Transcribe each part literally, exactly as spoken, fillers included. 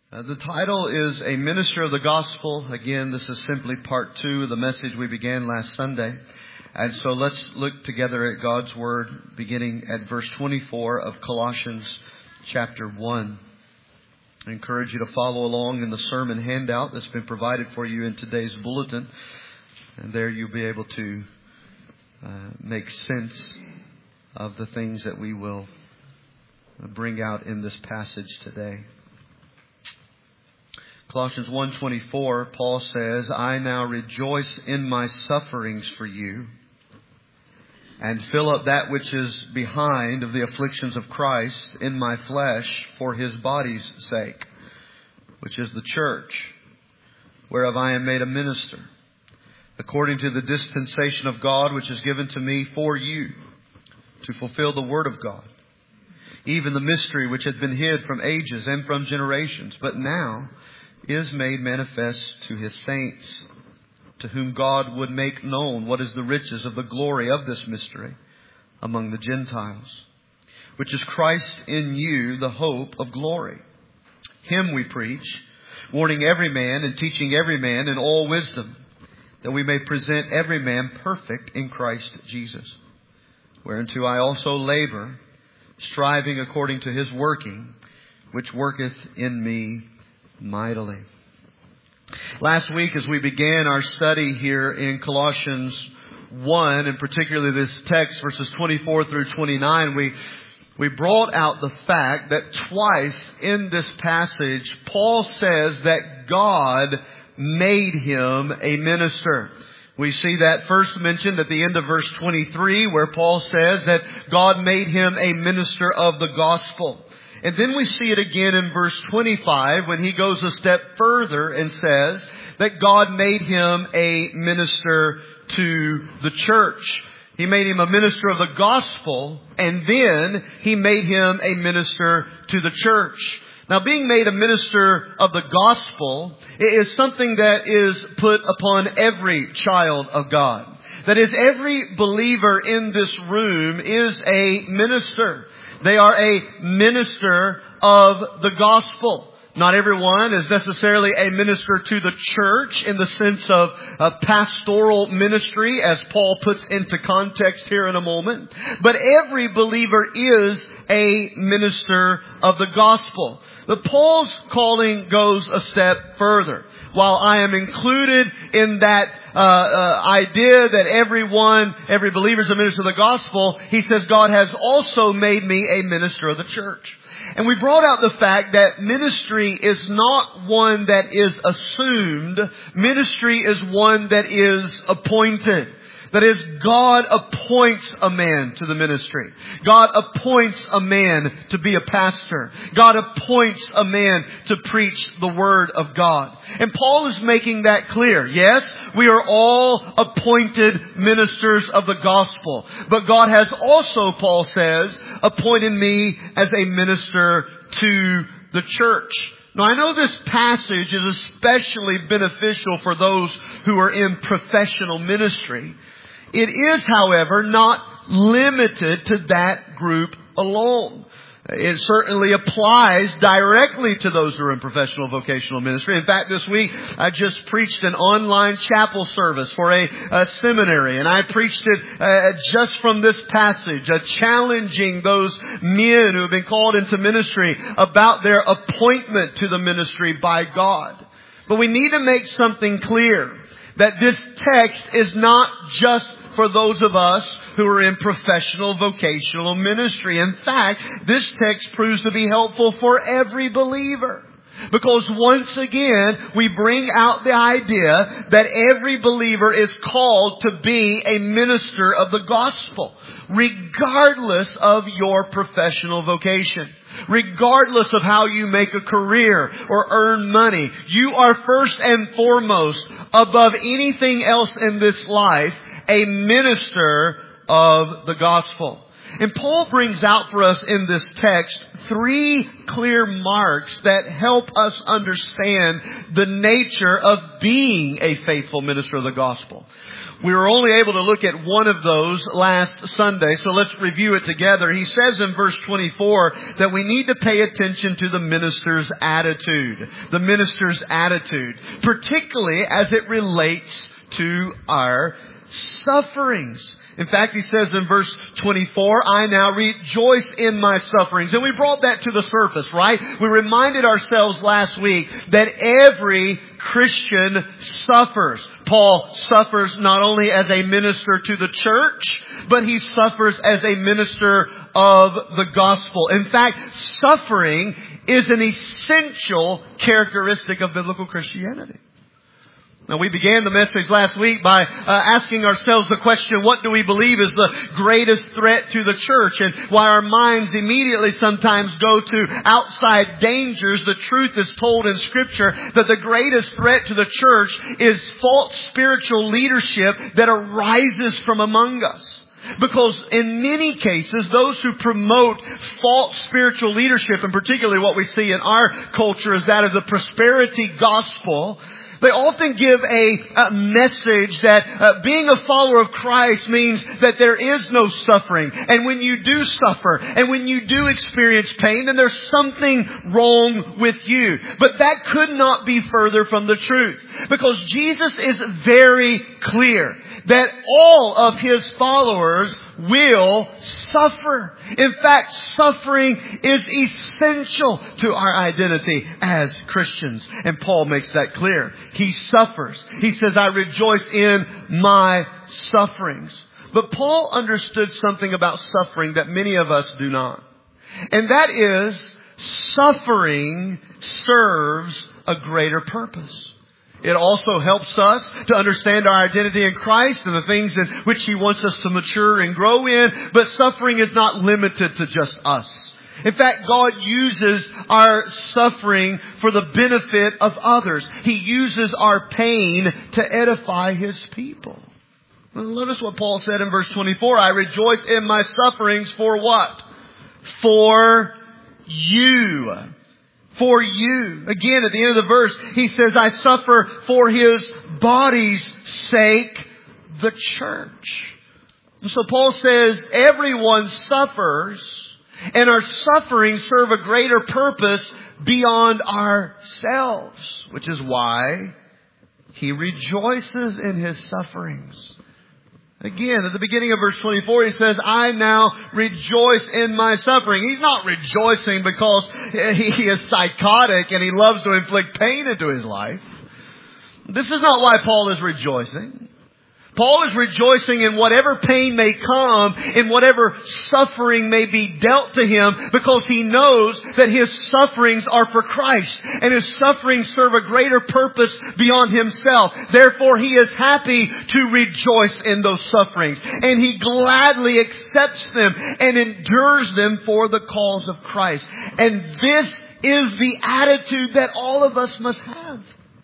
Uh, the title is A Minister of the Gospel. Again, this is simply part two of the message we began last Sunday. And so let's look together at God's Word, beginning at verse twenty-four of Colossians chapter one. I encourage you to follow along in the sermon handout that's been provided for you in today's bulletin. And there you'll be able to uh, make sense of the things that we will bring out in this passage today. Colossians one twenty-four, Paul says, I now rejoice in my sufferings for you, and fill up that which is behind of the afflictions of Christ in my flesh for His body's sake, which is the church, whereof I am made a minister, according to the dispensation of God which is given to me for you, to fulfill the word of God, even the mystery which had been hid from ages and from generations, but now is made manifest to His saints, to whom God would make known what is the riches of the glory of this mystery among the Gentiles, which is Christ in you, the hope of glory. Him we preach, warning every man and teaching every man in all wisdom, that we may present every man perfect in Christ Jesus, whereunto I also labor, striving according to His working, which worketh in me mightily. Last week, as we began our study here in Colossians one, and particularly this text, verses twenty-four through twenty-nine, we we brought out the fact that twice in this passage, Paul says that God made him a minister. We see that first mentioned at the end of verse twenty-three, where Paul says that God made him a minister of the gospel. And then we see it again in verse twenty-five when he goes a step further and says that God made him a minister to the church. He made him a minister of the gospel, and then He made him a minister to the church. Now, being made a minister of the gospel is something that is put upon every child of God. That is, every believer in this room is a minister. They are a minister of the gospel. Not everyone is necessarily a minister to the church in the sense of a pastoral ministry, as Paul puts into context here in a moment. But every believer is a minister of the gospel. But Paul's calling goes a step further. While I am included in that uh, uh, idea that everyone, every believer is a minister of the gospel, he says God has also made me a minister of the church. And we brought out the fact that ministry is not one that is assumed. Ministry is one that is appointed. That is, God appoints a man to the ministry. God appoints a man to be a pastor. God appoints a man to preach the Word of God. And Paul is making that clear. Yes, we are all appointed ministers of the gospel. But God has also, Paul says, appointed me as a minister to the church. Now, I know this passage is especially beneficial for those who are in professional ministry. It is, however, not limited to that group alone. It certainly applies directly to those who are in professional vocational ministry. In fact, this week I just preached an online chapel service for a, a seminary, and I preached it uh, just from this passage, uh, challenging those men who have been called into ministry about their appointment to the ministry by God. But we need to make something clear, that this text is not just for those of us who are in professional vocational ministry. In fact, this text proves to be helpful for every believer. Because once again, we bring out the idea that every believer is called to be a minister of the gospel, regardless of your professional vocation. Regardless of how you make a career or earn money, you are first and foremost, above anything else in this life, a minister of the gospel. And Paul brings out for us in this text three clear marks that help us understand the nature of being a faithful minister of the gospel. We were only able to look at one of those last Sunday, so let's review it together. He says in verse twenty-four that we need to pay attention to the minister's attitude. The minister's attitude, particularly as it relates to our sufferings. In fact, he says in verse twenty-four, I now rejoice in my sufferings. And we brought that to the surface, right? We reminded ourselves last week that every Christian suffers. Paul suffers not only as a minister to the church, but he suffers as a minister of the gospel. In fact, suffering is an essential characteristic of biblical Christianity. Now, we began the message last week by uh, asking ourselves the question, what do we believe is the greatest threat to the church? And why our minds immediately sometimes go to outside dangers, the truth is told in Scripture that the greatest threat to the church is false spiritual leadership that arises from among us. Because in many cases, those who promote false spiritual leadership, and particularly what we see in our culture is that of the prosperity gospel, they often give a, a message that uh, being a follower of Christ means that there is no suffering. And when you do suffer, and when you do experience pain, then there's something wrong with you. But that could not be further from the truth. Because Jesus is very clear that all of His followers will suffer. In fact, suffering is essential to our identity as Christians. And Paul makes that clear. He suffers. He says, I rejoice in my sufferings. But Paul understood something about suffering that many of us do not. And that is, suffering serves a greater purpose. It also helps us to understand our identity in Christ and the things in which He wants us to mature and grow in. But suffering is not limited to just us. In fact, God uses our suffering for the benefit of others. He uses our pain to edify His people. Well, notice what Paul said in verse twenty-four. I rejoice in my sufferings for what? For you. For you. Again, at the end of the verse, he says, I suffer for His body's sake, the church. So Paul says, everyone suffers, and our sufferings serve a greater purpose beyond ourselves, which is why he rejoices in his sufferings. Again, at the beginning of verse twenty-four, he says, I now rejoice in my suffering. He's not rejoicing because he is psychotic and he loves to inflict pain into his life. This is not why Paul is rejoicing. Paul is rejoicing in whatever pain may come, in whatever suffering may be dealt to him, because he knows that his sufferings are for Christ, and his sufferings serve a greater purpose beyond himself. Therefore, he is happy to rejoice in those sufferings, and he gladly accepts them and endures them for the cause of Christ. And this is the attitude that all of us must have.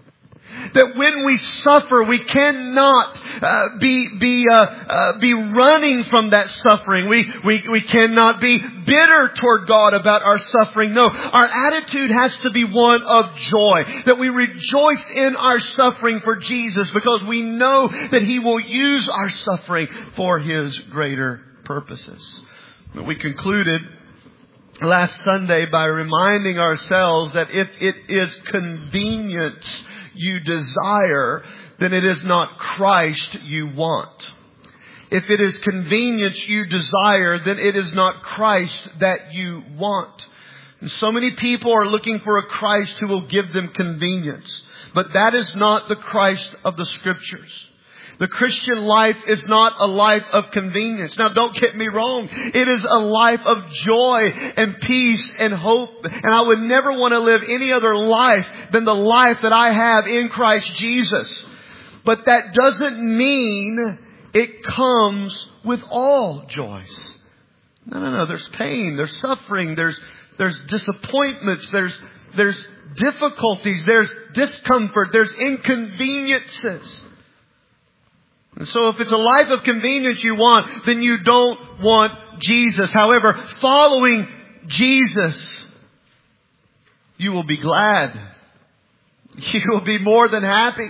That when we suffer, we cannot uh, be be uh, uh, be running from that suffering. We we we cannot be bitter toward God about our suffering. No, our attitude has to be one of joy. That we rejoice in our suffering for Jesus, because we know that He will use our suffering for His greater purposes. We concluded last Sunday by reminding ourselves that if it is convenience you desire, then it is not Christ you want. If it is convenience you desire, then it is not Christ that you want. And so many people are looking for a Christ who will give them convenience. But that is not the Christ of the Scriptures. The Christian life is not a life of convenience. Now, don't get me wrong. It is a life of joy and peace and hope. And I would never want to live any other life than the life that I have in Christ Jesus. But that doesn't mean it comes with all joys. No, no, no. There's pain. There's suffering. There's, there's disappointments. There's, there's difficulties. There's discomfort. There's inconveniences. And so if it's a life of convenience you want, then you don't want Jesus. However, following Jesus, you will be glad. You will be more than happy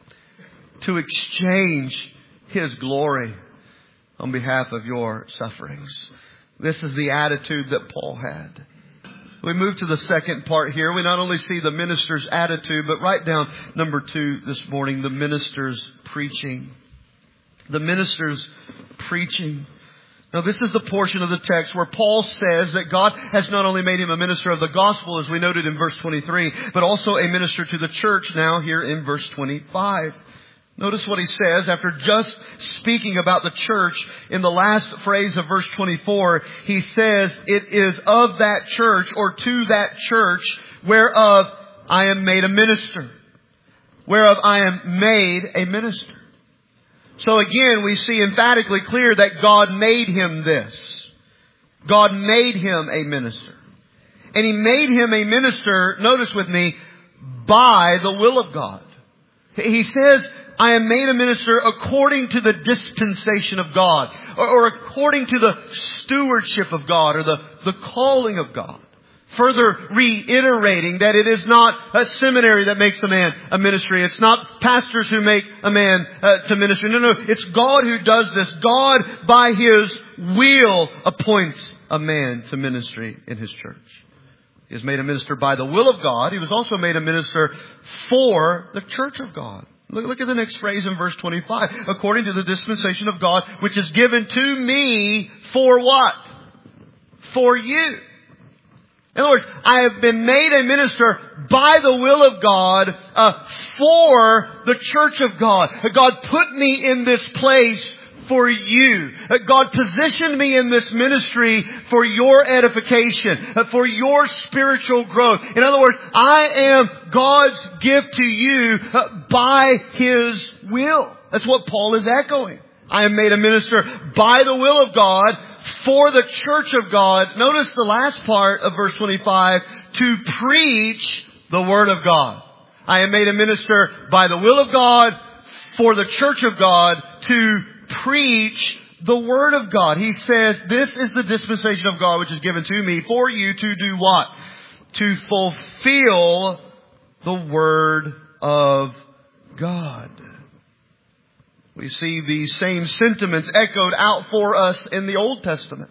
to exchange His glory on behalf of your sufferings. This is the attitude that Paul had. We move to the second part here. We not only see the minister's attitude, but write down number two this morning, the minister's preaching. The minister's preaching. Now this is the portion of the text where Paul says that God has not only made him a minister of the gospel, as we noted in verse twenty-three, but also a minister to the church now here in verse twenty-five. Notice what he says after just speaking about the church in the last phrase of verse twenty-four. He says, it is of that church or to that church whereof I am made a minister. Whereof I am made a minister. So again, we see emphatically clear that God made him this. God made him a minister. And He made him a minister, notice with me, by the will of God. He says, I am made a minister according to the dispensation of God, or, or according to the stewardship of God, or the, the calling of God. Further reiterating that it is not a seminary that makes a man a ministry. It's not pastors who make a man uh, to ministry. No, no. It's God who does this. God, by His will, appoints a man to ministry in His church. He is made a minister by the will of God. He was also made a minister for the church of God. Look, look at the next phrase in verse twenty-five. According to the dispensation of God, which is given to me for what? For you. In other words, I have been made a minister by the will of God uh, for the church of God. God put me in this place for you. God positioned me in this ministry for your edification, for your spiritual growth. In other words, I am God's gift to you by His will. That's what Paul is echoing. I am made a minister by the will of God for the church of God. Notice the last part of verse twenty-five, to preach the Word of God. I am made a minister by the will of God for the church of God to preach the Word of God. He says, this is the dispensation of God which is given to me for you to do what? To fulfill the Word of God. We see these same sentiments echoed out for us in the Old Testament.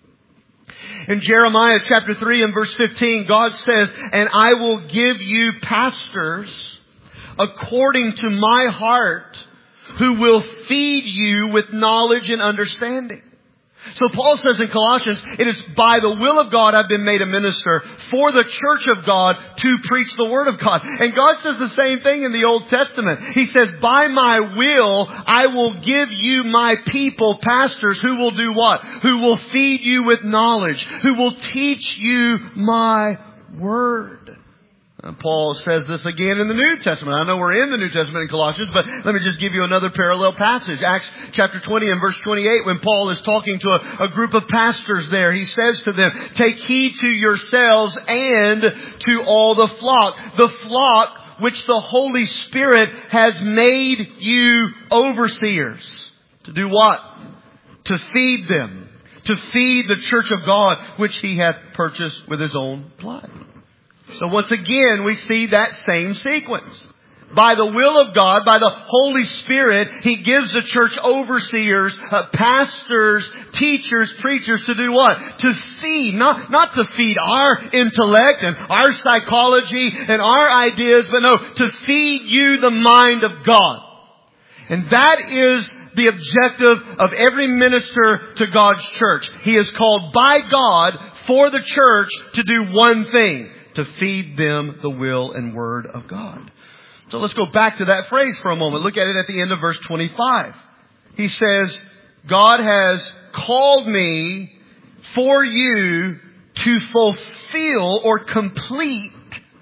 In Jeremiah chapter three and verse fifteen, God says, and I will give you pastors according to my heart, who will feed you with knowledge and understanding. So Paul says in Colossians, it is by the will of God I've been made a minister for the church of God to preach the Word of God. And God says the same thing in the Old Testament. He says, by my will, I will give you my people, pastors, who will do what? Who will feed you with knowledge, who will teach you my Word. And Paul says this again in the New Testament. I know we're in the New Testament in Colossians, but let me just give you another parallel passage. Acts chapter twenty and verse twenty-eight, when Paul is talking to a, a group of pastors there, he says to them, take heed to yourselves and to all the flock. The flock which the Holy Spirit has made you overseers. To do what? To feed them. To feed the church of God, which He hath purchased with His own blood. So once again, we see that same sequence. By the will of God, by the Holy Spirit, He gives the church overseers, uh, pastors, teachers, preachers to do what? To feed, not, not to feed our intellect and our psychology and our ideas, but no, to feed you the mind of God. And that is the objective of every minister to God's church. He is called by God for the church to do one thing. To feed them the will and Word of God. So let's go back to that phrase for a moment. Look at it at the end of verse twenty-five. He says, God has called me for you to fulfill or complete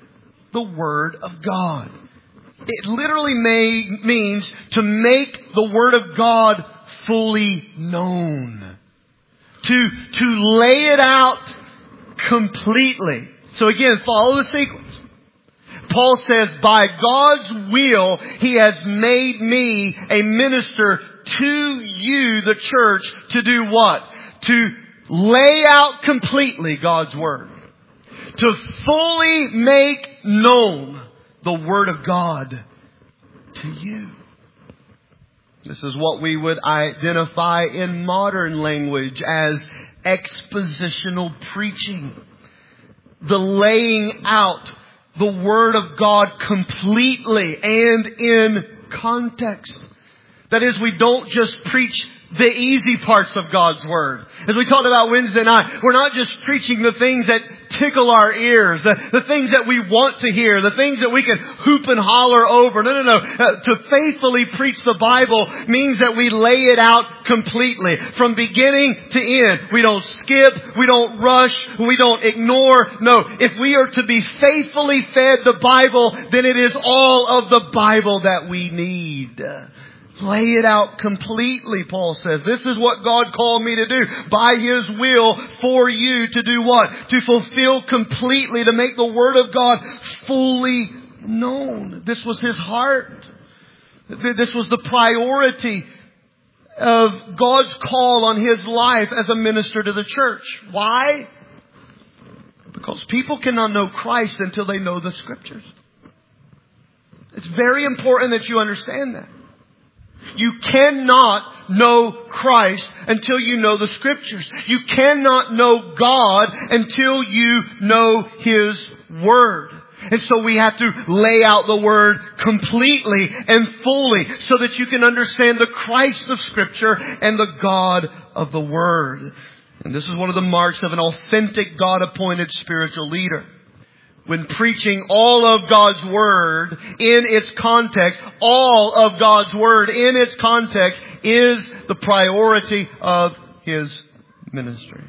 the Word of God. It literally may, means to make the Word of God fully known. To, to lay it out completely. So again, follow the sequence. Paul says, by God's will, He has made me a minister to you, the church, to do what? To, lay out completely God's Word. To fully make known the Word of God to you. This is what we would identify in modern language as expositional preaching. The laying out the Word of God completely and in context. That is, we don't just preach the easy parts of God's Word. As we talked about Wednesday night, we're not just preaching the things that tickle our ears, the, the things that we want to hear, the things that we can hoop and holler over. No, no, no. Uh, to faithfully preach the Bible means that we lay it out completely. From beginning to end. We don't skip, we don't rush, we don't ignore. No, if we are to be faithfully fed the Bible, then it is all of the Bible that we need. Lay it out completely, Paul says. This is what God called me to do. By His will for you to do what? To fulfill completely, to make the Word of God fully known. This was His heart. This was the priority of God's call on His life as a minister to the church. Why? Because people cannot know Christ until they know the Scriptures. It's very important that you understand that. You cannot know Christ until you know the Scriptures. You cannot know God until you know His Word. And so we have to lay out the Word completely and fully so that you can understand the Christ of Scripture and the God of the Word. And this is one of the marks of an authentic God-appointed spiritual leader. When preaching all of God's Word in its context, all of God's Word in its context is the priority of His ministry.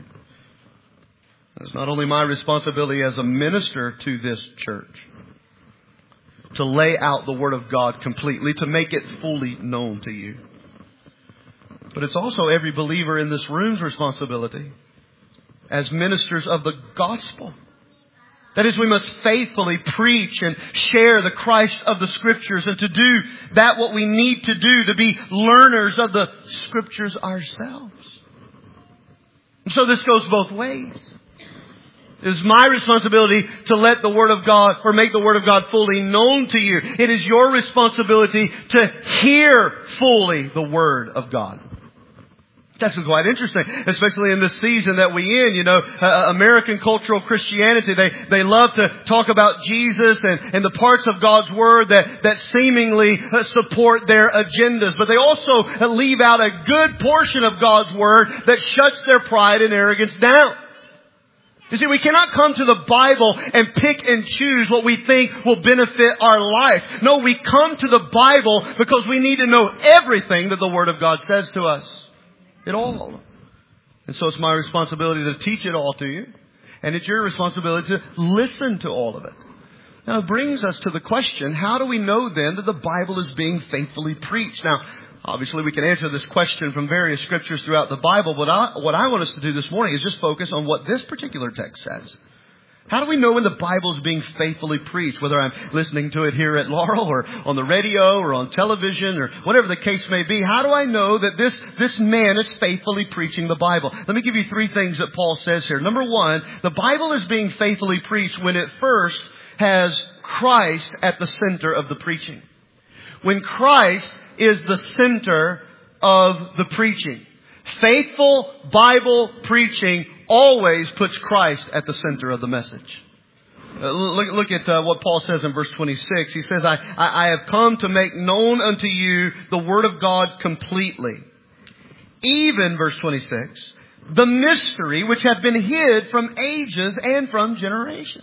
It's not only my responsibility as a minister to this church to lay out the Word of God completely, to make it fully known to you, but it's also every believer in this room's responsibility as ministers of the gospel. That is, we must faithfully preach and share the Christ of the Scriptures, and to do that what we need to do, to be learners of the Scriptures ourselves. And so this goes both ways. It is my responsibility to let the Word of God, or make the Word of God fully known to you. It is your responsibility to hear fully the Word of God. That's quite interesting, especially in the season that we in. You know, uh, American cultural Christianity, they, they love to talk about Jesus and, and the parts of God's Word that, that seemingly uh, support their agendas. But they also uh, leave out a good portion of God's Word that shuts their pride and arrogance down. You see, we cannot come to the Bible and pick and choose what we think will benefit our life. No, we come to the Bible because we need to know everything that the Word of God says to us. It all. And so it's my responsibility to teach it all to you. And it's your responsibility to listen to all of it. Now it brings us to the question, how do we know then that the Bible is being faithfully preached? Now, obviously we can answer this question from various scriptures throughout the Bible, but I, what I want us to do this morning is just focus on what this particular text says. How do we know when the Bible is being faithfully preached? Whether I'm listening to it here at Laurel or on the radio or on television or whatever the case may be. How do I know that this, this man is faithfully preaching the Bible? Let me give you three things that Paul says here. Number one, the Bible is being faithfully preached when it first has Christ at the center of the preaching. When Christ is the center of the preaching. Faithful Bible preaching always puts Christ at the center of the message. Uh, look, look at uh, what Paul says in verse twenty-six. He says, I, I, I have come to make known unto you the Word of God completely. Even, verse twenty-six, the mystery which hath been hid from ages and from generations.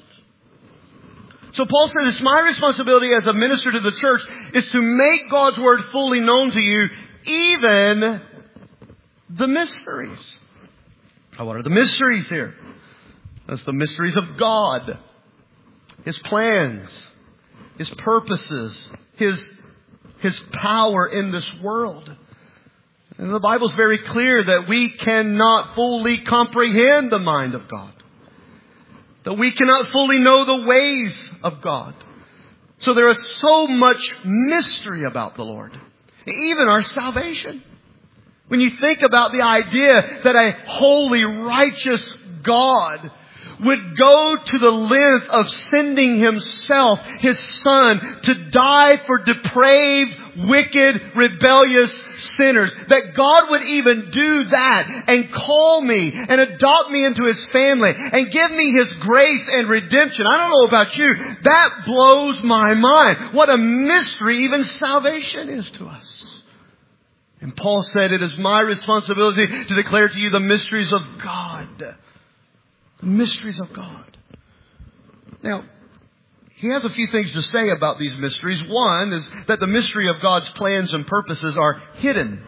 So Paul says, it's my responsibility as a minister to the church is to make God's Word fully known to you, even the mysteries. What are the mysteries here? That's the mysteries of God. His plans. His purposes. His, His power in this world. And the Bible's very clear that we cannot fully comprehend the mind of God. That we cannot fully know the ways of God. So there is so much mystery about the Lord. Even our salvation. When you think about the idea that a holy, righteous God would go to the length of sending Himself, His Son, to die for depraved, wicked, rebellious sinners. That God would even do that and call me and adopt me into His family and give me His grace and redemption. I don't know about you. That blows my mind. What a mystery even salvation is to us. And Paul said, it is my responsibility to declare to you the mysteries of God. The mysteries of God. Now, he has a few things to say about these mysteries. One is that the mystery of God's plans and purposes are hidden.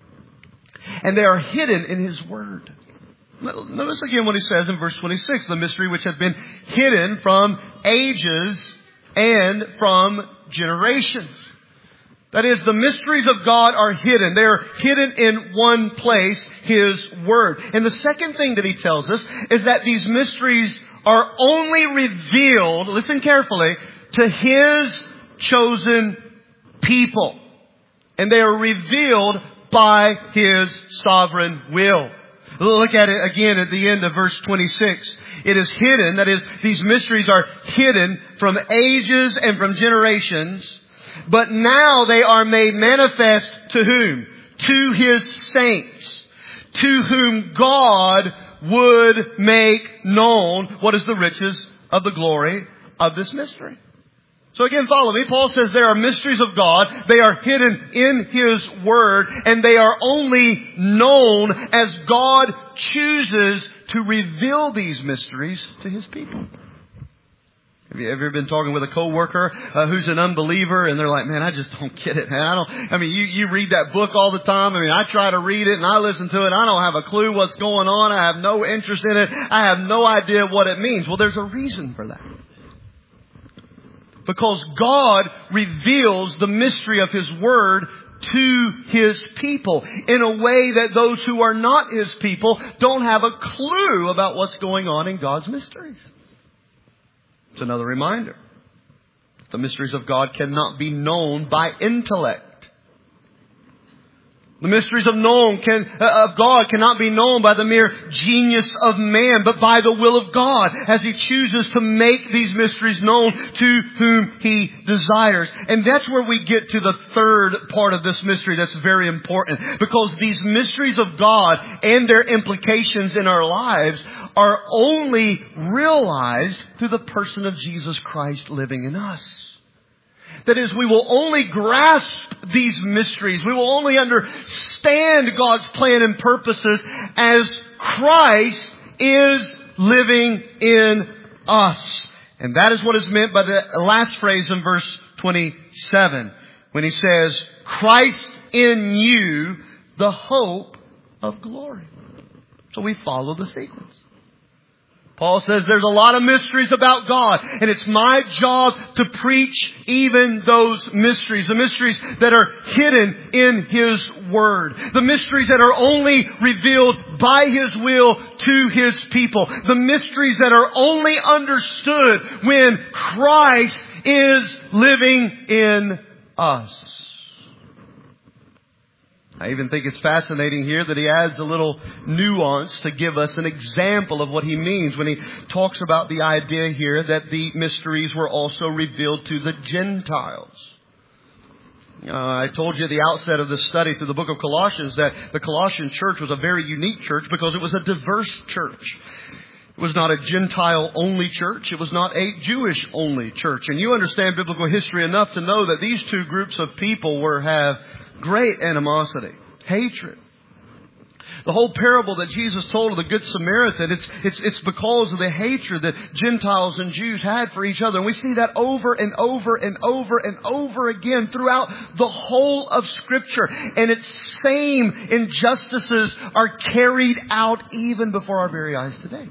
And they are hidden in His Word. Notice again what he says in verse twenty-six. The mystery which had been hidden from ages and from generations. That is, the mysteries of God are hidden. They are hidden in one place, His Word. And the second thing that he tells us is that these mysteries are only revealed, listen carefully, to His chosen people. And they are revealed by His sovereign will. Look at it again at the end of verse twenty-six. It is hidden, that is, these mysteries are hidden from ages and from generations. But now they are made manifest to whom? To His saints, to whom God would make known what is the riches of the glory of this mystery. So again, follow me. Paul says there are mysteries of God. They are hidden in His Word, and they are only known as God chooses to reveal these mysteries to His people. Have you ever been talking with a coworker uh, who's an unbeliever, and they're like, "Man, I just don't get it, man. I don't. I mean, you you read that book all the time. I mean, I try to read it and I listen to it. I don't have a clue what's going on. I have no interest in it. I have no idea what it means." Well, there's a reason for that. Because God reveals the mystery of His Word to His people in a way that those who are not His people don't have a clue about what's going on in God's mysteries. It's another reminder. The mysteries of God cannot be known by intellect. The mysteries of known can, uh, of God cannot be known by the mere genius of man, but by the will of God, as He chooses to make these mysteries known to whom He desires. And that's where we get to the third part of this mystery that's very important. Because these mysteries of God and their implications in our lives are only realized through the person of Jesus Christ living in us. That is, we will only grasp these mysteries. We will only understand God's plan and purposes as Christ is living in us. And that is what is meant by the last phrase in verse twenty-seven, when he says, Christ in you, the hope of glory. So we follow the sequence. Paul says there's a lot of mysteries about God, and it's my job to preach even those mysteries. The mysteries that are hidden in His Word. The mysteries that are only revealed by His will to His people. The mysteries that are only understood when Christ is living in us. I even think it's fascinating here that he adds a little nuance to give us an example of what he means when he talks about the idea here that the mysteries were also revealed to the Gentiles. Uh, I told you at the outset of this study through the book of Colossians that the Colossian church was a very unique church because it was a diverse church. It was not a Gentile-only church. It was not a Jewish-only church. And you understand biblical history enough to know that these two groups of people were have great animosity, hatred. The whole parable that Jesus told of the Good Samaritan, it's, it's, it's because of the hatred that Gentiles and Jews had for each other. And we see that over and over and over and over again throughout the whole of Scripture. And its same injustices are carried out even before our very eyes today.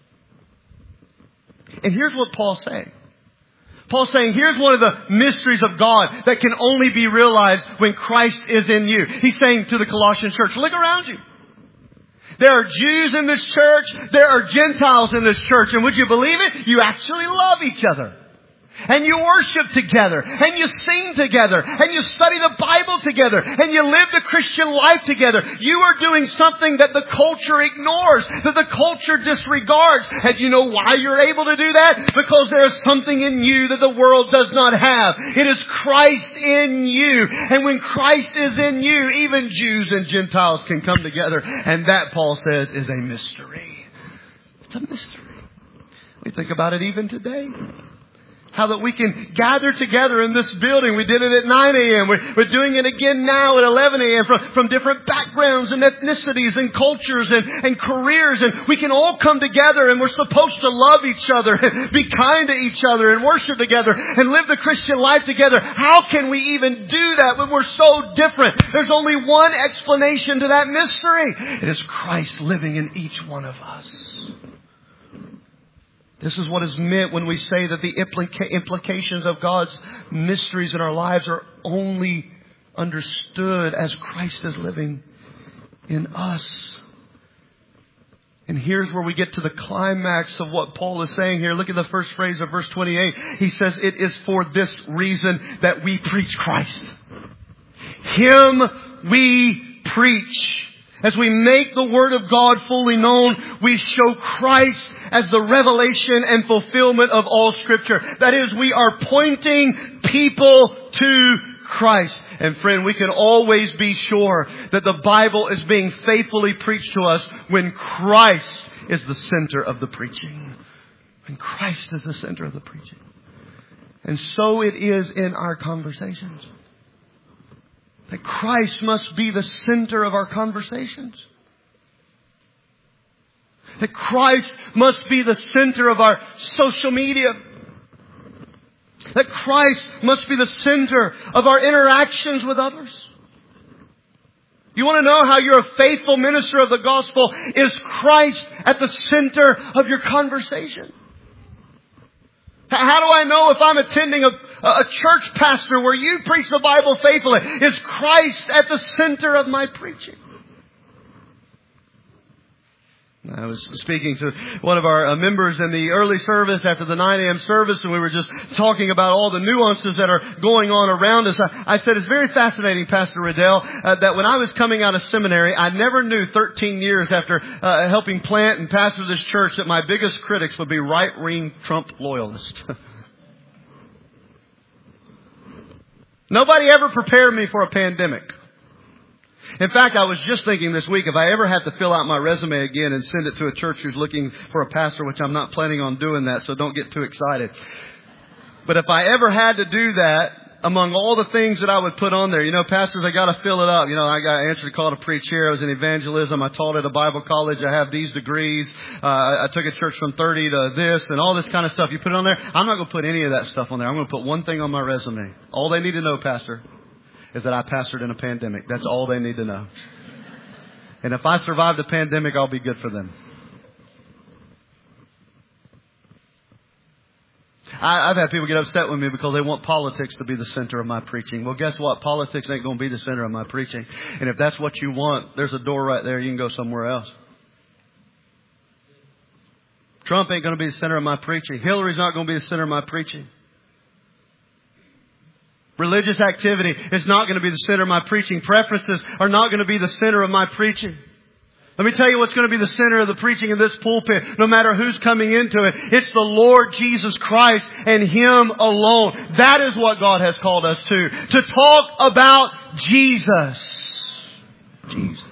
And here's what Paul's saying. Paul's saying, here's one of the mysteries of God that can only be realized when Christ is in you. He's saying to the Colossian church, look around you. There are Jews in this church. There are Gentiles in this church. And would you believe it? You actually love each other. and you worship together, and you sing together, and you study the Bible together, and you live the Christian life together, you are doing something that the culture ignores, that the culture disregards. And you know why you're able to do that? Because there is something in you that the world does not have. It is Christ in you. And when Christ is in you, even Jews and Gentiles can come together. And that, Paul says, is a mystery. It's a mystery. We think about it even today. How that we can gather together in this building. We did it at nine a.m. We're, we're doing it again now at eleven a.m. From, from different backgrounds and ethnicities and cultures and, and careers. And we can all come together, and we're supposed to love each other and be kind to each other and worship together and live the Christian life together. How can we even do that when we're so different? There's only one explanation to that mystery. It is Christ living in each one of us. This is what is meant when we say that the implica- implications of God's mysteries in our lives are only understood as Christ is living in us. And here's where we get to the climax of what Paul is saying here. Look at the first phrase of verse twenty-eight. He says, it is for this reason that we preach Christ. Him we preach. As we make the Word of God fully known, we show Christ as the revelation and fulfillment of all Scripture. That is, we are pointing people to Christ. And friend, we can always be sure that the Bible is being faithfully preached to us when Christ is the center of the preaching. When Christ is the center of the preaching. And so it is in our conversations. That Christ must be the center of our conversations. That Christ must be the center of our social media. That Christ must be the center of our interactions with others. You want to know how you're a faithful minister of the gospel? Is Christ at the center of your conversation? How do I know if I'm attending a, a church pastor where you preach the Bible faithfully? Is Christ at the center of my preaching? I was speaking to one of our members in the early service after the nine a.m. service, and we were just talking about all the nuances that are going on around us. I, I said, it's very fascinating, Pastor Riddell, uh, that when I was coming out of seminary, I never knew thirteen years after uh, helping plant and pastor this church that my biggest critics would be right-wing Trump loyalists. Nobody ever prepared me for a pandemic. In fact, I was just thinking this week, if I ever had to fill out my resume again and send it to a church who's looking for a pastor, which I'm not planning on doing that, so don't get too excited. But if I ever had to do that, among all the things that I would put on there, you know, pastors, I got to fill it up. You know, I got answered the call to preach here. I was in evangelism. I taught at a Bible college. I have these degrees. Uh, I took a church from thirty to this and all this kind of stuff. You put it on there. I'm not going to put any of that stuff on there. I'm going to put one thing on my resume. All they need to know, Pastor, is that I pastored in a pandemic. That's all they need to know. And if I survive the pandemic, I'll be good for them. I, I've had people get upset with me because they want politics to be the center of my preaching. Well, guess what? Politics ain't going to be the center of my preaching. And if that's what you want, there's a door right there. You can go somewhere else. Trump ain't going to be the center of my preaching. Hillary's not going to be the center of my preaching. Religious activity is not going to be the center of my preaching. Preferences are not going to be the center of my preaching. Let me tell you what's going to be the center of the preaching in this pulpit, no matter who's coming into it. It's the Lord Jesus Christ and Him alone. That is what God has called us to. To talk about Jesus. Jesus.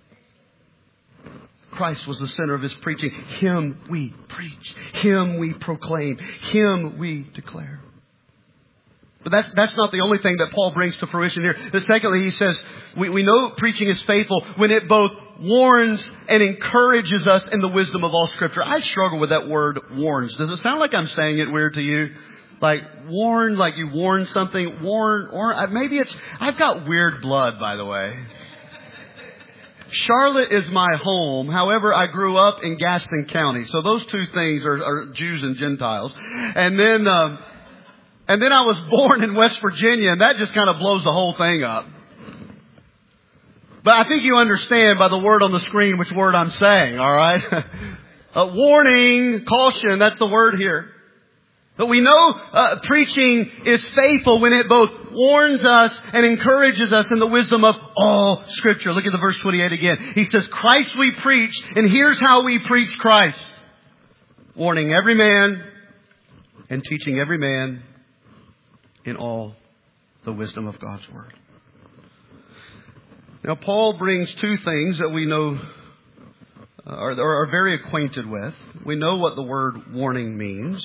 Christ was the center of His preaching. Him we preach. Him we proclaim. Him we declare. But that's that's not the only thing that Paul brings to fruition here. But secondly, he says, we, we know preaching is faithful when it both warns and encourages us in the wisdom of all Scripture. I struggle with that word, warns. Does it sound like I'm saying it weird to you? Like warn, like you warn something. Warn, or maybe it's, I've got weird blood, by the way. Charlotte is my home. However, I grew up in Gaston County. So those two things are, are Jews and Gentiles. And then... Um, And then I was born in West Virginia, and that just kind of blows the whole thing up. But I think you understand by the word on the screen which word I'm saying, all right? A warning, caution, that's the word here. But we know uh, preaching is faithful when it both warns us and encourages us in the wisdom of all Scripture. Look at the verse twenty-eight again. He says, Christ we preach, and here's how we preach Christ. Warning every man and teaching every man in all the wisdom of God's Word. Now, Paul brings two things that we know uh, are, are very acquainted with. We know what the word warning means.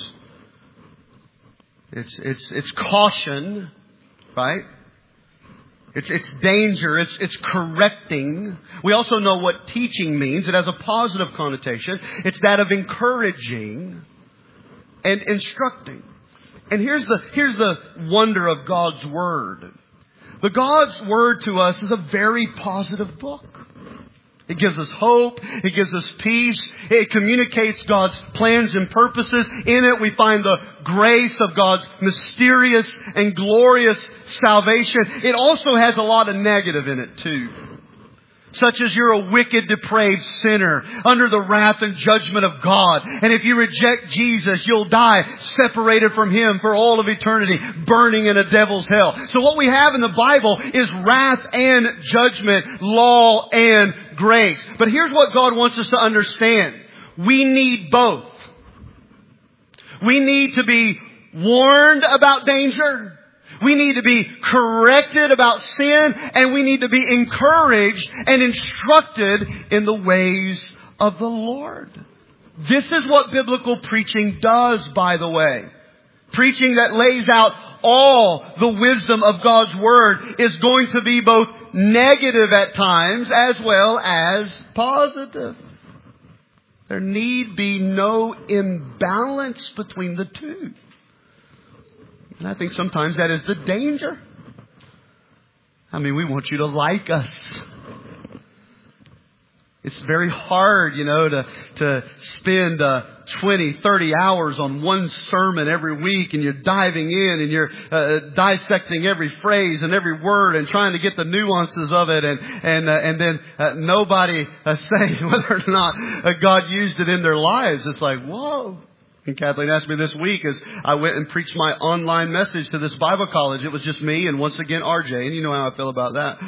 It's it's it's caution, right? It's it's danger. It's it's correcting. We also know what teaching means. It has a positive connotation. It's that of encouraging and instructing. And here's the here's the wonder of God's Word. But God's Word to us is a very positive book. It gives us hope. It gives us peace. It communicates God's plans and purposes. In it we find the grace of God's mysterious and glorious salvation. It also has a lot of negative in it too. Such as you're a wicked, depraved sinner under the wrath and judgment of God. And if you reject Jesus, you'll die separated from Him for all of eternity, burning in a devil's hell. So what we have in the Bible is wrath and judgment, law and grace. But here's what God wants us to understand. We need both. We need to be warned about danger. We need to be corrected about sin, and we need to be encouraged and instructed in the ways of the Lord. This is what biblical preaching does, by the way. Preaching that lays out all the wisdom of God's Word is going to be both negative at times as well as positive. There need be no imbalance between the two. And I think sometimes that is the danger. I mean, we want you to like us. It's very hard, you know, to to spend uh, twenty, thirty hours on one sermon every week, and you're diving in and you're uh, dissecting every phrase and every word and trying to get the nuances of it, and and uh, and then uh, nobody uh, saying whether or not uh, God used it in their lives. It's like, whoa. And Kathleen asked me this week as I went and preached my online message to this Bible college. It was just me and once again R J. And you know how I feel about that.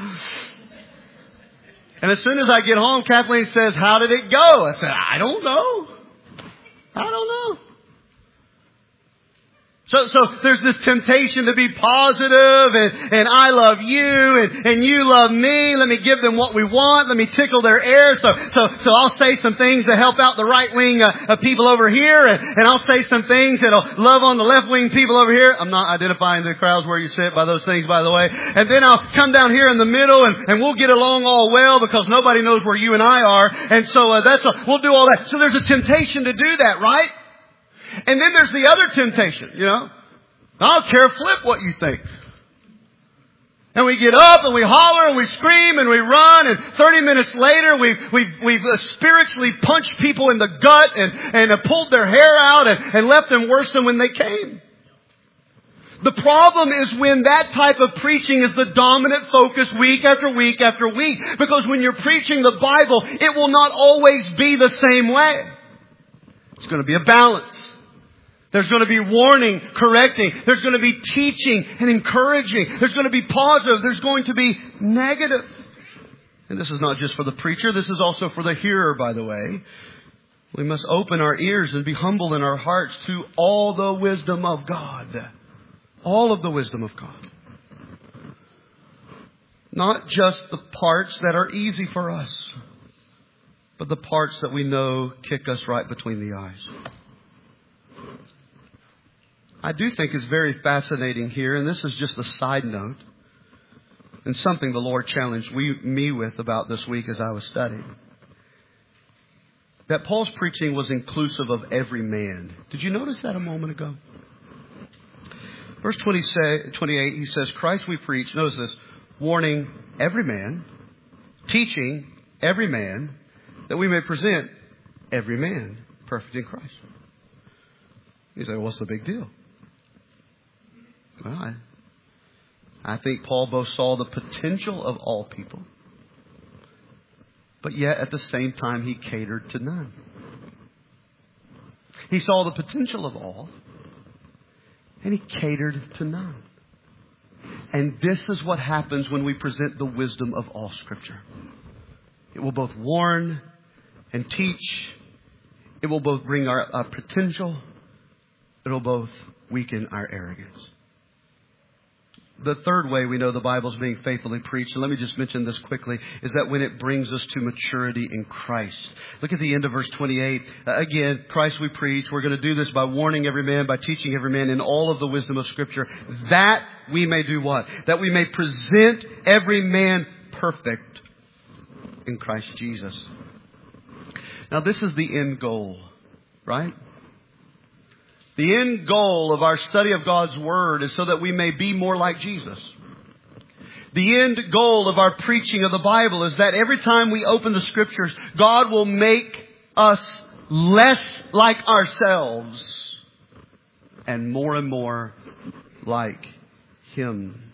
And as soon as I get home, Kathleen says, how did it go? I said, I don't know. I don't know. So, so there's this temptation to be positive and, and I love you and, and you love me. Let me give them what we want. Let me tickle their ear. So, so, so I'll say some things to help out the right wing uh, of people over here, and, and I'll say some things that'll love on the left wing people over here. I'm not identifying the crowds where you sit by those things, by the way. And then I'll come down here in the middle, and, and we'll get along all well because nobody knows where you and I are. And so uh, that's a, we'll do all that. So there's a temptation to do that, right? And then there's the other temptation, you know. I don't care flip what you think. And we get up and we holler and we scream and we run, and thirty minutes later we've, we've, we've spiritually punched people in the gut and, and uh, pulled their hair out and, and left them worse than when they came. The problem is when that type of preaching is the dominant focus week after week after week. Because when you're preaching the Bible, it will not always be the same way. It's going to be a balance. There's going to be warning, correcting. There's going to be teaching and encouraging. There's going to be positive. There's going to be negative. And this is not just for the preacher. This is also for the hearer, by the way. We must open our ears and be humble in our hearts to all the wisdom of God. All of the wisdom of God. Not just the parts that are easy for us, but the parts that we know kick us right between the eyes. I do think it's very fascinating here, and this is just a side note, and something the Lord challenged we, me with about this week as I was studying. That Paul's preaching was inclusive of every man. Did you notice that a moment ago? Verse twenty-eight, he says, Christ we preach, notice this, warning every man, teaching every man, that we may present every man perfect in Christ. You say, what's the big deal? Well, I, I think Paul both saw the potential of all people, but yet at the same time he catered to none. He saw the potential of all, and He catered to none. And this is what happens when we present the wisdom of all Scripture. It will both warn and teach. It will both bring our, our potential. It will both weaken our arrogance. The third way we know the Bible is being faithfully preached, and let me just mention this quickly, is that when it brings us to maturity in Christ. Look at the end of verse twenty-eight. Uh, again, Christ we preach. We're going to do this by warning every man, by teaching every man in all of the wisdom of Scripture, that we may do what? That we may present every man perfect in Christ Jesus. Now, this is the end goal, right? The end goal of our study of God's Word is so that we may be more like Jesus. The end goal of our preaching of the Bible is that every time we open the Scriptures, God will make us less like ourselves and more and more like Him.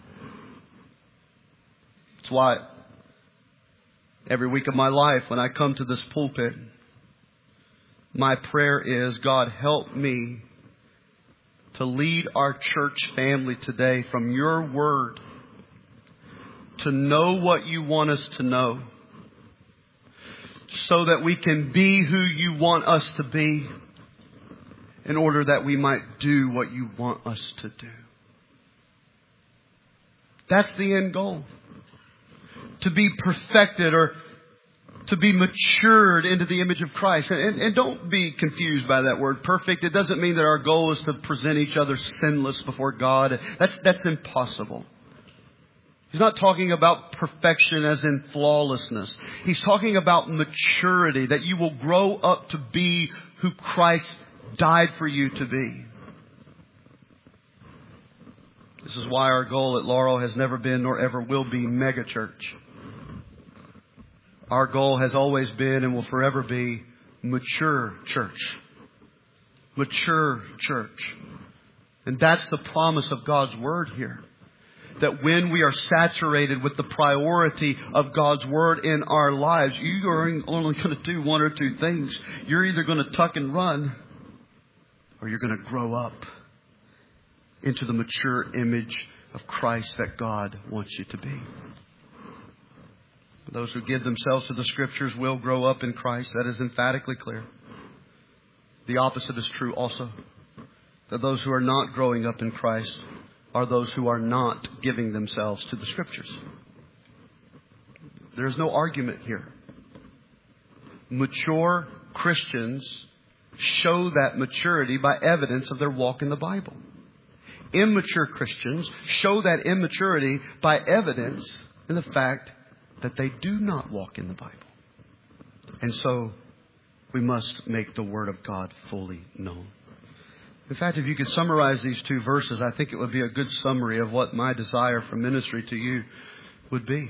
That's why every week of my life when I come to this pulpit, my prayer is, God, help me to lead our church family today from Your Word to know what You want us to know so that we can be who You want us to be in order that we might do what You want us to do. That's the end goal. To be perfected or to be matured into the image of Christ. And, and don't be confused by that word perfect. It doesn't mean that our goal is to present each other sinless before God. That's, that's impossible. He's not talking about perfection as in flawlessness. He's talking about maturity, that you will grow up to be who Christ died for you to be. This is why our goal at Laurel has never been nor ever will be megachurch. Our goal has always been and will forever be mature church. Mature church. And that's the promise of God's Word here. That when we are saturated with the priority of God's Word in our lives, you are only going to do one or two things. You're either going to tuck and run, or you're going to grow up into the mature image of Christ that God wants you to be. Those who give themselves to the Scriptures will grow up in Christ. That is emphatically clear. The opposite is true also. That those who are not growing up in Christ are those who are not giving themselves to the Scriptures. There is no argument here. Mature Christians show that maturity by evidence of their walk in the Bible. Immature Christians show that immaturity by evidence in the fact that they do not walk in the Bible. And so we must make the Word of God fully known. In fact, if you could summarize these two verses, I think it would be a good summary of what my desire for ministry to you would be.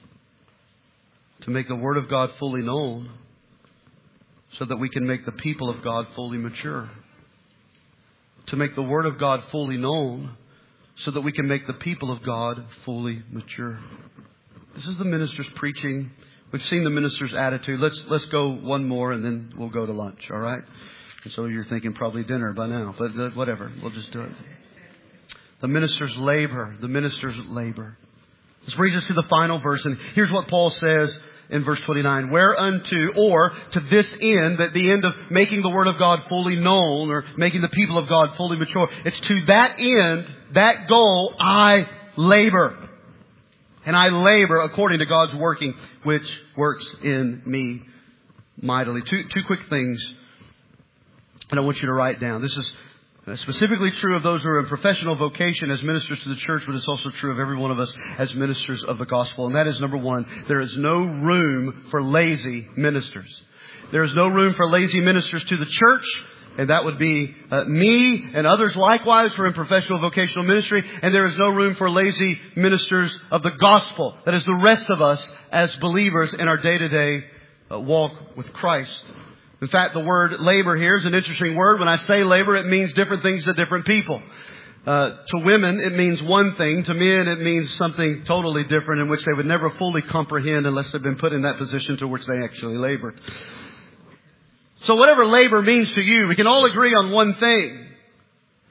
To make the Word of God fully known so that we can make the people of God fully mature. To make the Word of God fully known so that we can make the people of God fully mature. This is the minister's preaching. We've seen the minister's attitude. Let's let's go one more and then we'll go to lunch, all right? And so you're thinking probably dinner by now, but uh, whatever. We'll just do it. The minister's labor. The minister's labor. This brings us to the final verse. And here's what Paul says in verse twenty-nine. Whereunto, or to this end, that the end of making the Word of God fully known, or making the people of God fully mature. It's to that end, that goal, I labor. And I labor according to God's working, which works in me mightily. Two, two quick things. And I want you to write down. This is specifically true of those who are in professional vocation as ministers to the church, but it's also true of every one of us as ministers of the gospel. And that is number one, there is no room for lazy ministers. There is no room for lazy ministers to the church. And that would be uh, me and others likewise who are in professional vocational ministry. And there is no room for lazy ministers of the gospel. That is the rest of us as believers in our day-to-day uh, walk with Christ. In fact, the word labor here is an interesting word. When I say labor, it means different things to different people. Uh, to women, it means one thing. To men, it means something totally different in which they would never fully comprehend unless they've been put in that position to which they actually labored. So whatever labor means to you, we can all agree on one thing.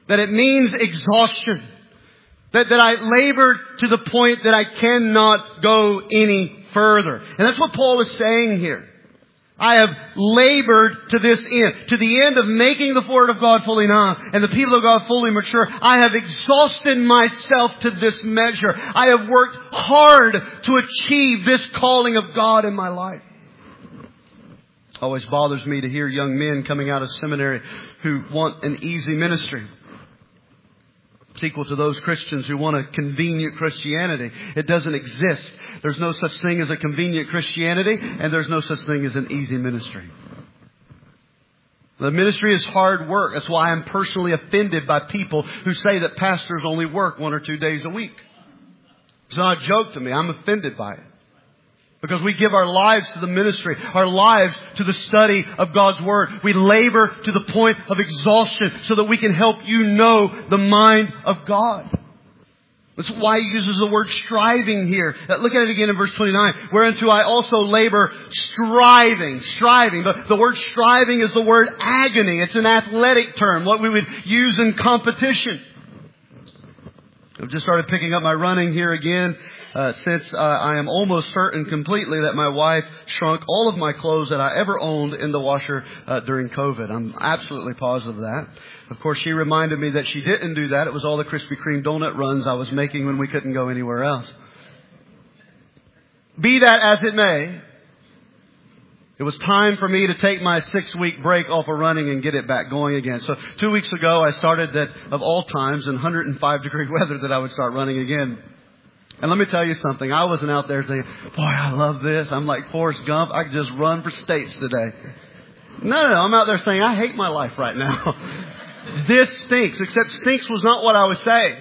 That it means exhaustion. That, that I labored to the point that I cannot go any further. And that's what Paul is saying here. I have labored to this end, to the end of making the Word of God fully known and the people of God fully mature. I have exhausted myself to this measure. I have worked hard to achieve this calling of God in my life. It always bothers me to hear young men coming out of seminary who want an easy ministry. It's equal to those Christians who want a convenient Christianity. It doesn't exist. There's no such thing as a convenient Christianity, and there's no such thing as an easy ministry. The ministry is hard work. That's why I'm personally offended by people who say that pastors only work one or two days a week. It's not a joke to me. I'm offended by it. Because we give our lives to the ministry, our lives to the study of God's Word. We labor to the point of exhaustion so that we can help you know the mind of God. That's why he uses the word striving here. Look at it again in verse twenty-nine. Whereunto I also labor striving. Striving. The, the word striving is the word agony. It's an athletic term, what we would use in competition. I've just started picking up my running here again. Uh, since uh, I am almost certain completely that my wife shrunk all of my clothes that I ever owned in the washer uh, during COVID. I'm absolutely positive of that. Of course, she reminded me that she didn't do that. It was all the Krispy Kreme donut runs I was making when we couldn't go anywhere else. Be that as it may, it was time for me to take my six-week break off of running and get it back going again. So two weeks ago, I started that, of all times, in one hundred five degree weather, that I would start running again. And let me tell you something. I wasn't out there saying, boy, I love this. I'm like Forrest Gump. I could just run for states today. No, no, no. I'm out there saying, I hate my life right now. This stinks. Except stinks was not what I was saying.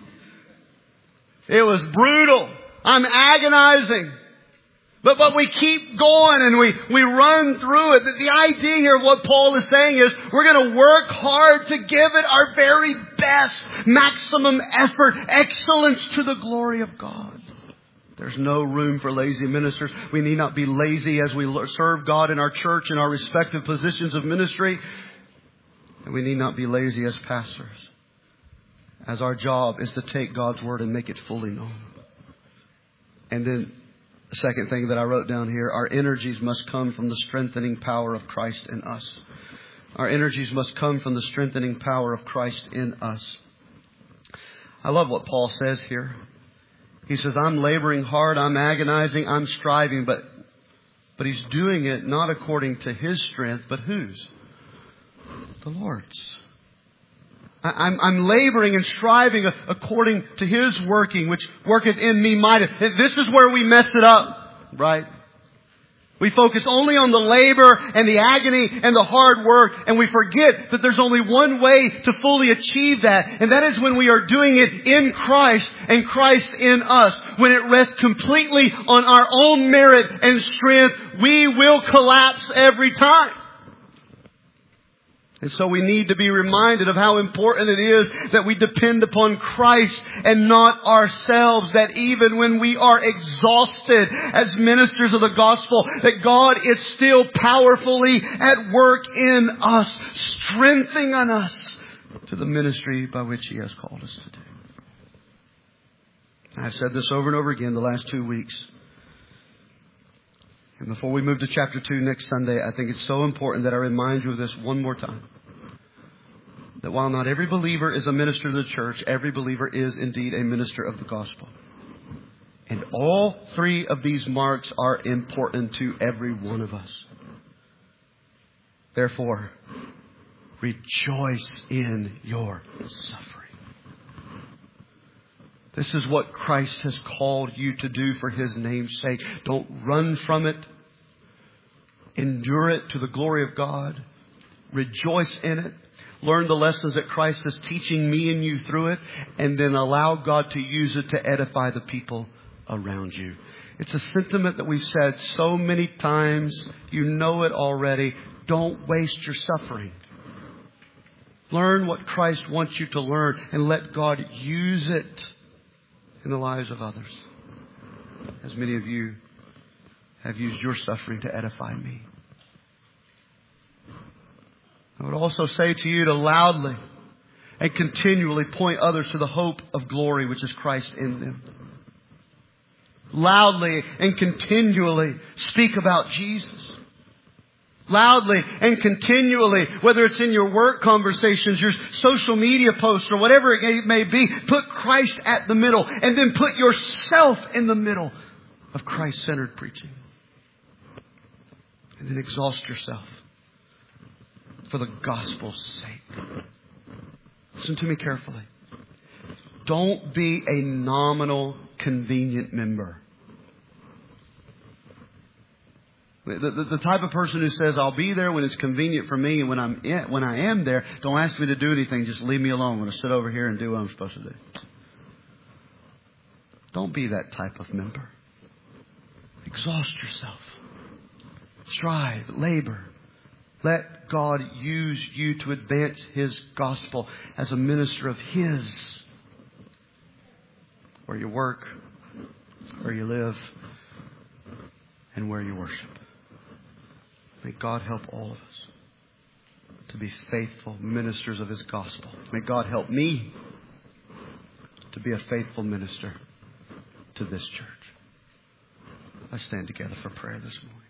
It was brutal. I'm agonizing. But, but we keep going and we, we run through it. The, the idea here of what Paul is saying is we're going to work hard to give it our very best, maximum effort, excellence to the glory of God. There's no room for lazy ministers. We need not be lazy as we serve God in our church in our respective positions of ministry. And we need not be lazy as pastors, as our job is to take God's Word and make it fully known. And then the second thing that I wrote down here, our energies must come from the strengthening power of Christ in us. Our energies must come from the strengthening power of Christ in us. I love what Paul says here. He says, I'm laboring hard, I'm agonizing, I'm striving, but, but he's doing it not according to his strength, but whose? The Lord's. I'm, I'm laboring and striving according to His working, which worketh in me mightily. This is where we mess it up, right? We focus only on the labor and the agony and the hard work, and we forget that there's only one way to fully achieve that, and that is when we are doing it in Christ and Christ in us. When it rests completely on our own merit and strength, we will collapse every time. And so we need to be reminded of how important it is that we depend upon Christ and not ourselves. That even when we are exhausted as ministers of the gospel, that God is still powerfully at work in us, strengthening us to the ministry by which He has called us to do. I've said this over and over again the last two weeks. And before we move to chapter two next Sunday, I think it's so important that I remind you of this one more time. That while not every believer is a minister of the church, every believer is indeed a minister of the gospel. And all three of these marks are important to every one of us. Therefore, rejoice in your suffering. This is what Christ has called you to do for His name's sake. Don't run from it. Endure it to the glory of God. Rejoice in it. Learn the lessons that Christ is teaching me and you through it. And then allow God to use it to edify the people around you. It's a sentiment that we've said so many times. You know it already. Don't waste your suffering. Learn what Christ wants you to learn and let God use it in the lives of others. As many of you have used your suffering to edify me. I would also say to you to loudly, and continually point others to the hope of glory which is Christ in them. Loudly and continually speak about Jesus. Loudly and continually, whether it's in your work conversations, your social media posts, or whatever it may be, put Christ at the middle, and then put yourself in the middle of Christ-centered preaching. And then exhaust yourself for the gospel's sake. Listen to me carefully. Don't be a nominal, convenient member. The, the, the type of person who says, I'll be there when it's convenient for me, and when I'm in, when I am there, don't ask me to do anything, just leave me alone. I'm going to sit over here and do what I'm supposed to do. Don't be that type of member. Exhaust yourself. Strive, labor. Let God use you to advance His gospel as a minister of His. Where you work, where you live, and where you worship. May God help all of us to be faithful ministers of His gospel. May God help me to be a faithful minister to this church. Let's stand together for prayer this morning.